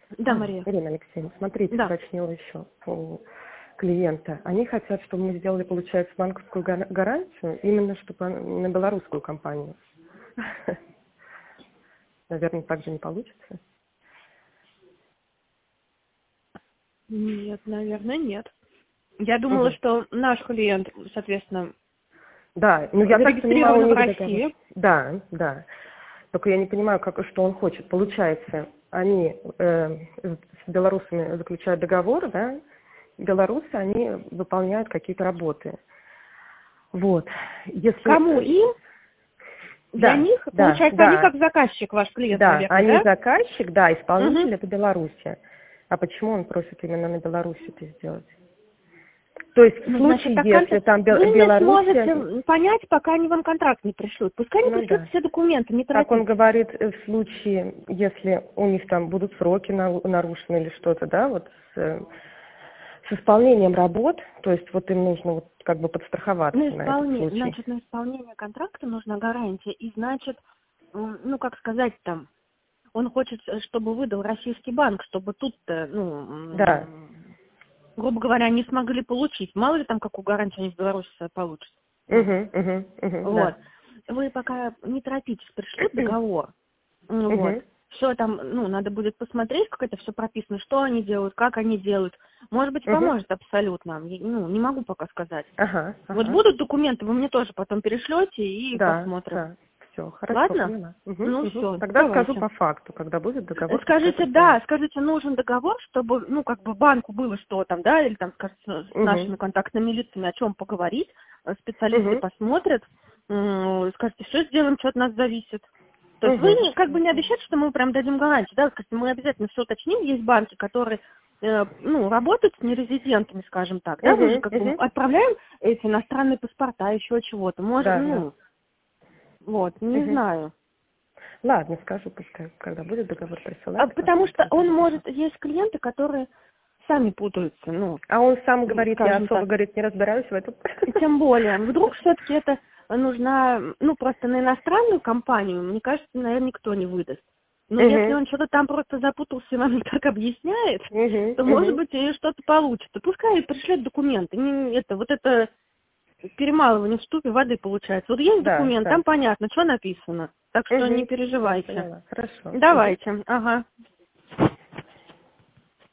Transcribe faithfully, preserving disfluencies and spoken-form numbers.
Да, А, Мария. Ирина Алексеевна, смотрите, Да. уточнила еще у клиента. Они хотят, чтобы мы сделали, получается, банковскую гар- гарантию, именно чтобы на белорусскую компанию. Наверное, так же не получится. Нет, наверное, нет. Я думала, Мгм. что наш клиент, соответственно, Да, ну я так понимаю, зарегистрирован у в них договор. России. Да, да. Только я не понимаю, как, что он хочет. Получается, они э, с белорусами заключают договор, да, белорусы, они выполняют какие-то работы. Вот. Если... Кому э, им? Для Да, них, да, получается, они да, как заказчик, ваш клиент, да, наверное, они да? заказчик, да, Угу. исполнитель это Беларуси. А почему он просит именно на Беларуси это сделать? То есть в Ну, значит, случае, так если контракт... там Вы Бел- не Белоруссия, сможете понять, пока они вам контракт не пришлют. Пускай они ну пришлют да. все документы, не Как он торопитесь. говорит, э, в случае, если у них там будут сроки на- нарушены или что-то, да, вот с, э, с исполнением работ, то есть вот им нужно вот как бы подстраховаться На на этот исполнение, случай. значит, на исполнение контракта нужна гарантия. И значит, м, ну, как сказать там, он хочет, э, чтобы выдал российский банк, чтобы тут-то, ну, Да. м, грубо говоря, не смогли получить. Мало ли там, какую гарантию они в Беларуси получат. Ну, Угу, угу, угу, вот. да. Вы пока не торопитесь, пришлют договор. Ну, вот. Угу, Все там, ну, надо будет посмотреть, как это все прописано, что они делают, как они делают. Может быть, угу. поможет абсолютно. Я, ну, не могу пока сказать. Ага, Вот ага. будут документы, вы мне тоже потом перешлете и Да, посмотрим. да. Все, хорошо, Ладно? поняла. Угу, Ну, угу. все, Тогда скажу давайте. по факту, когда будет договор, пускай Скажите, присылают. да, скажите, нужен договор, чтобы, ну, как бы банку было что там, да, или там, скажите, с Угу, нашими контактными лицами о чем поговорить, э, специалисты угу, посмотрят, м, скажете, все сделаем, что от нас зависит. То есть вы угу. не- как бы не обещаете, что мы прям дадим гарантию, да, вы скажете, мы обязательно все уточним, есть банки, которые, э, ну, работают с нерезидентами, скажем так, да, мы же Угу, как бы угу. отправляем эти иностранные паспорта, еще чего-то, может, Да, да. ну, вот, не Угу. знаю. Ладно, скажу, пускай, когда будет договор А присылать, потому что посмотрим он тогда по может, факту. есть клиенты, которые сами путаются, ну, А он сам м, говорит, я скажем особо, так. говорит, не разбираюсь в этом. И тем более, вдруг все-таки это нужна, ну, просто на иностранную компанию, мне кажется, наверное, никто не выдаст. Но если Угу, он что-то там просто запутался и вам не так объясняет, угу, то, может угу. быть, и что-то получится. Пускай пришлет документы. Не, это, вот это перемалывание в ступе воды получается. Вот есть Да, документ, да. там понятно, что написано. Так что не Угу. Все, переживайте. поняла. Хорошо. Угу. Давайте. Ага.